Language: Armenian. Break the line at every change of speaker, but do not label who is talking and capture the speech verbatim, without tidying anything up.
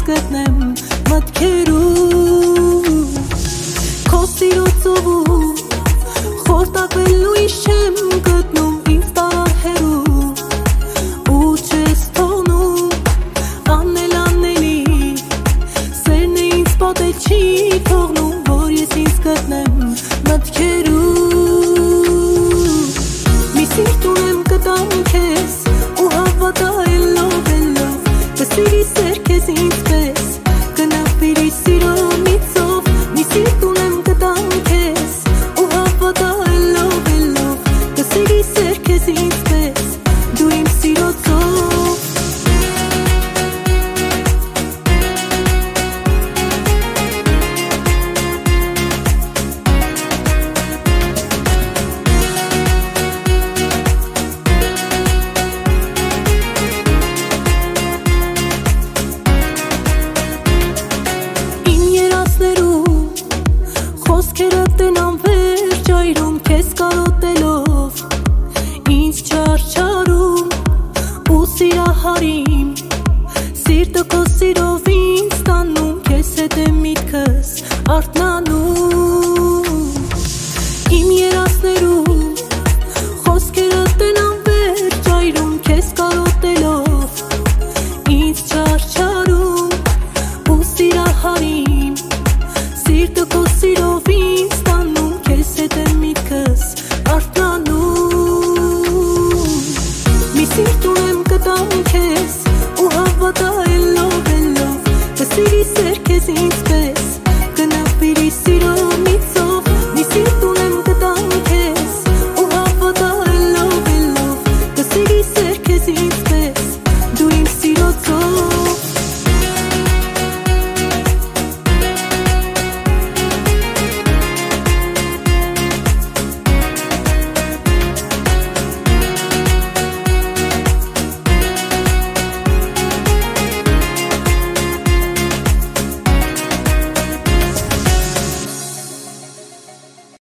գտնեմ մտքերում Քո սիրո ծովում խորտակվելու իշ չեմ գտնում ինձ տարահերու ու չես թողնում անել անելի սերն է ինձ պատել չի թողնում որ ես ինձ գտնեմ մտքերում մի սիրտ ունեմ կտամ քեզ ու հավատա ելով ելով կսիրի սեր քեզ ինձ պես